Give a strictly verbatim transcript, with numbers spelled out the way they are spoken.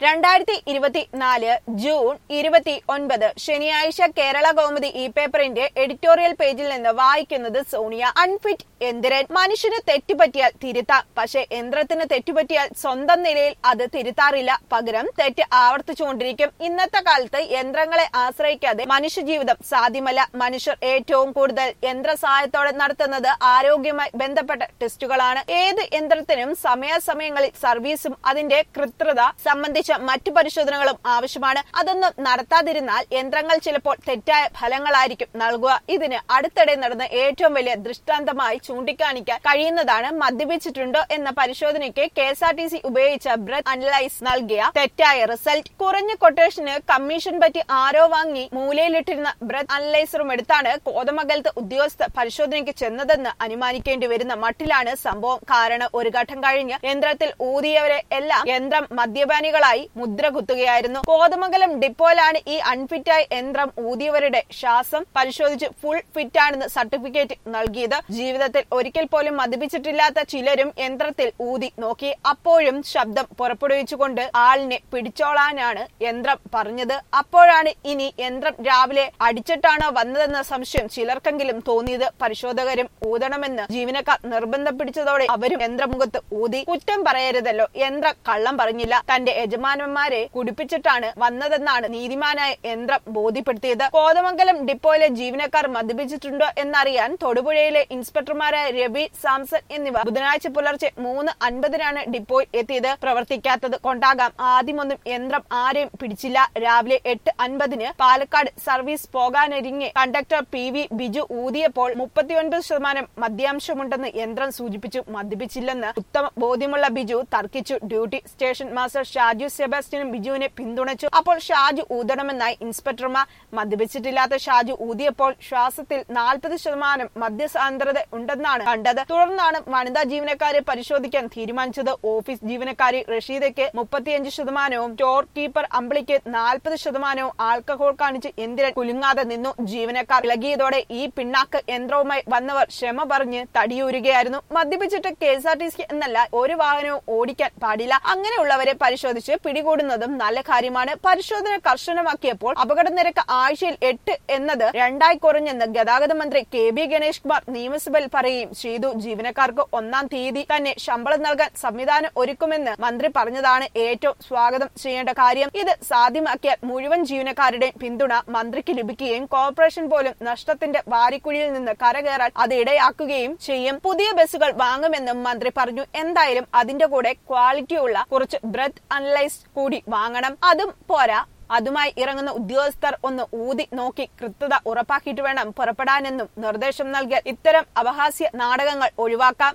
രണ്ടായിരത്തി ഇരുപത്തിനാല് ജൂൺ ഇരുപത്തി ഒൻപത് ശനിയാഴ്ച കേരള കൗമുദി ഇ പേപ്പറിന്റെ എഡിറ്റോറിയൽ പേജിൽ നിന്ന് വായിക്കുന്നത് സോണിയ. അൺഫിറ്റ് യന്ത്രൻ. മനുഷ്യന് തെറ്റുപറ്റിയാൽ തിരുത്താം, പക്ഷെ യന്ത്രത്തിന് തെറ്റുപറ്റിയാൽ സ്വന്തം നിലയിൽ അത് തിരുത്താറില്ല, പകരം തെറ്റ് ആവർത്തിച്ചുകൊണ്ടിരിക്കും. ഇന്നത്തെ കാലത്ത് യന്ത്രങ്ങളെ ആശ്രയിക്കാതെ മനുഷ്യജീവിതം സാധ്യമല്ല. മനുഷ്യർ ഏറ്റവും കൂടുതൽ യന്ത്ര സഹായത്തോടെ നടത്തുന്നത് ആരോഗ്യവുമായി ബന്ധപ്പെട്ട ടെസ്റ്റുകളാണ്. ഏത് യന്ത്രത്തിനും സമയാസമയങ്ങളിൽ സർവീസും അതിന്റെ കൃത്യത സംബന്ധിച്ച മറ്റു പരിശോധനകളും ആവശ്യമാണ്. അതൊന്നും നടത്താതിരുന്നാൽ യന്ത്രങ്ങൾ ചിലപ്പോൾ തെറ്റായ ഫലങ്ങളായിരിക്കും നൽകുക. ഇതിന് അടുത്തിടെ നടന്ന ഏറ്റവും വലിയ ദൃഷ്ടാന്തമായി ചൂണ്ടിക്കാണിക്കാൻ കഴിയുന്നതാണ് മദ്യപിച്ചിട്ടുണ്ടോ എന്ന പരിശോധനയ്ക്ക് K S R T C ഉപയോഗിച്ച ബ്രത്ത് അനലൈസ് നൽകിയ തെറ്റായ റിസൾട്ട്. കുറഞ്ഞ കൊട്ടേഷന് കമ്മീഷൻ പറ്റി ആരോ വാങ്ങി മൂലയിലിട്ടിരുന്ന ബ്രത്ത് അനലൈസറും എടുത്താണ് കോതമംഗലത്ത് ഉദ്യോഗസ്ഥ പരിശോധനയ്ക്ക് ചെന്നതെന്ന് അനുമാനിക്കേണ്ടി വരുന്ന മട്ടിലാണ് സംഭവം. കാരണം ഒരു ഘട്ടം കഴിഞ്ഞ് യന്ത്രത്തിൽ ഊതിയവരെ എല്ലാം യന്ത്രം മദ്യപാനികളായി മുദ്ര കുത്തുകയായിരുന്നു. കോതമംഗലം ഡിപ്പോയിലാണ് ഈ അൺഫിറ്റായ യന്ത്രം ഊതിയവരുടെ ശ്വാസം പരിശോധിച്ച് ഫുൾ ഫിറ്റ് ആണെന്ന് സർട്ടിഫിക്കറ്റ് നൽകിയത്. ജീവിതത്തിൽ ഒരിക്കൽ പോലും മദ്യപിച്ചിട്ടില്ലാത്ത ചിലരും യന്ത്രത്തിൽ ഊതി നോക്കി. അപ്പോഴും ശബ്ദം പുറപ്പെടുവിച്ചുകൊണ്ട് ആളിനെ പിടിച്ചോളാനാണ് യന്ത്രം പറഞ്ഞത്. അപ്പോഴാണ് ഇനി യന്ത്രം രാവിലെ അടിച്ചിട്ടാണോ വന്നതെന്ന സംശയം ചിലർക്കെങ്കിലും തോന്നിയത്. പരിശോധകരും ഊതണമെന്ന് ജീവനക്കാർ നിർബന്ധം പിടിച്ചതോടെ അവരും യന്ത്രമുഖത്ത് ഊതി. കുറ്റം പറയരുതല്ലോ, യന്ത്രം കള്ളം പറഞ്ഞില്ല, തന്റെ യജമാനന്മാരെ കുടിപ്പിച്ചിട്ടാണ് വന്നതെന്നാണ് നീതിമാനായ യന്ത്രം ബോധ്യപ്പെടുത്തിയത്. കോതമംഗലം ഡിപ്പോയിലെ ജീവനക്കാർ മദ്യപിച്ചിട്ടുണ്ടോ എന്നറിയാൻ തൊടുപുഴയിലെ ഇൻസ്പെക്ടർമാരായ രവി, സാംസൺ എന്നിവർ ബുധനാഴ്ച പുലർച്ചെ മൂന്ന് അൻപതിനാണ് ഡിപ്പോയിൽ എത്തിയത്. പ്രവർത്തിക്കാത്തത് കൊണ്ടാകാം ആദ്യമൊന്നും യന്ത്രം ആരെയും പിടിച്ചില്ല. രാവിലെ എട്ട് അൻപതിന് പാലക്കാട് സർവീസ് പോകാനൊരുങ്ങി കണ്ടക്ടർ പി വി ബിജു ഊതിയപ്പോൾ മുപ്പത്തിയൊൻപത് ശതമാനം മദ്യാംശമുണ്ടെന്ന് യന്ത്രം സൂചിപ്പിച്ചു. മദ്യപിച്ചില്ലെന്ന് ഉത്തമ ബോധ്യമുള്ള ബിജു തർക്കിച്ചു. ഡ്യൂട്ടി സ്റ്റേഷൻ മാസ്റ്റർ ഷാജു സെബാസ്റ്റ്യനും ബിജുവിനെ പിന്തുണച്ചു. അപ്പോൾ ഷാജു ഊതണമെന്നായി ഇൻസ്പെക്ടർമാർ. മദ്യപിച്ചിട്ടില്ലാത്ത ഷാജു ഊതിയപ്പോൾ ശ്വാസത്തിൽ നാൽപ്പത് ശതമാനം മദ്യസാന്ദ്രത ഉണ്ടെന്നാണ് കണ്ടത്. തുടർന്നാണ് വനിതാ ജീവനക്കാരെ പരിശോധിക്കാൻ തീരുമാനിച്ചത്. ഓഫീസ് ജീവനക്കാരി റഷീദയ്ക്ക് മുപ്പത്തിയഞ്ച് ശതമാനവും സ്റ്റോർ കീപ്പർ അമ്പിളിക്ക് നാൽപ്പത് ശതമാനവും ആൽക്കഹോൾ കാണിച്ച് യന്ത്രൻ കുലുങ്ങാതെ നിന്നു. ജീവനക്കാർ ഇളകിയതോടെ ഈ പിണ്ണാക്ക് യന്ത്രവുമായി വന്നവർ ക്ഷമ പറഞ്ഞ് തടിയൂരുകയായിരുന്നു. മദ്യപിച്ചിട്ട് K S R T C എന്നല്ല ഒരു വാഹനവും ഓടിക്കാൻ പാടില്ല. അങ്ങനെയുള്ളവരെ പരിശോധിച്ച് പിടികൂടുന്നതും നല്ല കാര്യമാണ്. പരിശോധന കർശനമാക്കിയപ്പോൾ അപകട നിരക്ക് ആഴ്ചയിൽ എട്ട് എന്നത് രണ്ടായി കുറഞ്ഞെന്ന് ഗതാഗത മന്ത്രി കെ ബി ഗണേഷ് കുമാർ നിയമസഭയിൽ പറയുകയും ചെയ്തു. ജീവനക്കാർക്ക് ഒന്നാം തീയതി തന്നെ ശമ്പളം നൽകാൻ സംവിധാനം ഒരുക്കുമെന്ന് മന്ത്രി പറഞ്ഞതാണ് ഏറ്റവും സ്വാഗതം ചെയ്യേണ്ട കാര്യം. ഇത് സാധ്യമാക്കിയാൽ മുഴുവൻ ജീവനക്കാരുടെയും പിന്തുണ മന്ത്രിക്ക് ലഭിക്കുകയും കോർപ്പറേഷൻ പോലും നഷ്ടത്തിന്റെ വാരിക്കുഴിയിൽ നിന്ന് കരകയറാൻ അത് ഇടയാക്കുകയും ചെയ്യും. പുതിയ ബസ്സുകൾ വാങ്ങുമെന്നും മന്ത്രി പറഞ്ഞു. എന്തായാലും അതിന്റെ കൂടെ ക്വാളിറ്റിയുള്ള കുറച്ച് ബ്രത്ത് അനലൈസ് കൂടി വാങ്ങണം. അതും പോരാ, അതുമായി ഇറങ്ങുന്ന ഉദ്യോഗസ്ഥർ ഒന്ന് ഊതി നോക്കി കൃത്യത ഉറപ്പാക്കിയിട്ട് വേണം പുറപ്പെടാനെന്നും നിർദ്ദേശം നൽകിയാൽ ഇത്തരം അപഹാസ്യ നാടകങ്ങൾ ഒഴിവാക്കാം.